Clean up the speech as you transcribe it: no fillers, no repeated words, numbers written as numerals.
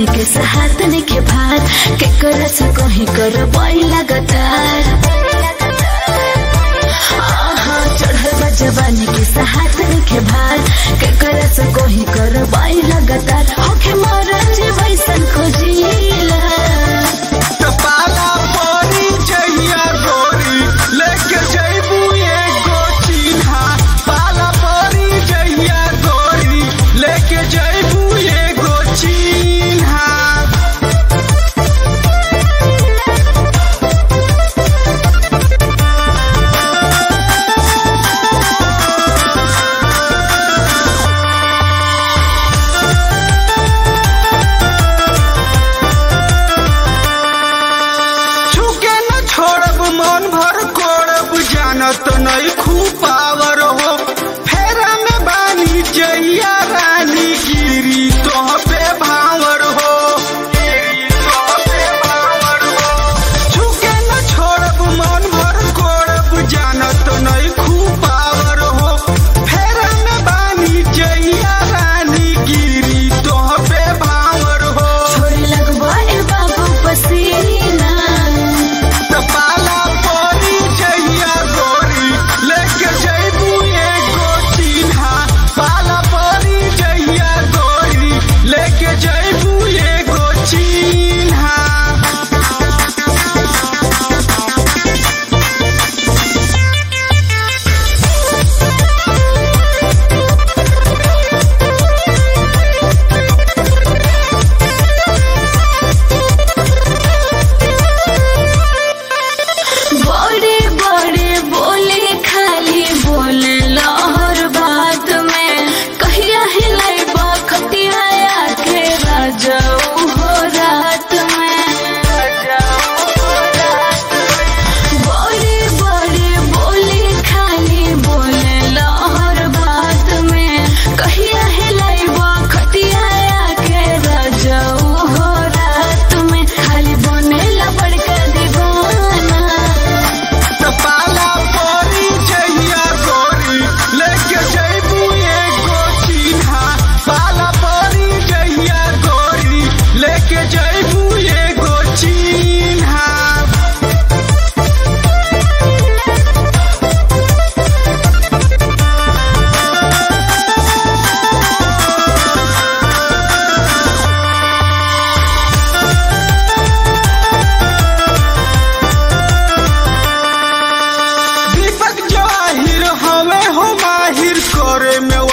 जवानी के साथ के भार के कर सको ही कर बाई लगातार चढ़ल जवानी के साथ के भार के कर सको ही कर बाई लगातार होके मरल जे वैसन खोजिला पाला परी जहिया गोरी लेके जइबू एगो चिन्हा पाला परी जहिया गोरी लेके जइबू एगो चिन्हा मन भर कोड़ब जानत नहीं खूब पावर हो फेरा में बानी जइया रानी गिरी तो पे भावर हो झुके न छोड़ब मन भर कोड़ब जानत नहीं खूब पावर हो फेरा में बानी जइया रानी गिरी तो पे भावर हो छोड़ लगवा ए बाबू पसीना पाला परी जहिया गोरी लेके जइबू एगो चिन्हा पाला परी जहिया गोरी लेके जइबू एगो चिन्हा बड़े बड़े बोले खाली बोले लहर बात में कहिया हिलाई बखतिया के राजाऊ हो रात में बड़े बड़े बोले खाली बोले लहर बात में कहिया हिलाई बखतिया के राजाऊ हो रात में खाली बनेला बड़का दीवाना पाला परी जहिया गोरी लेके जइबू एगो चिन्हा पाला परी जहिया गोरी लेके जइबू एगो चिन्हा दीपक जवाहिर हमें हो माहिर करे में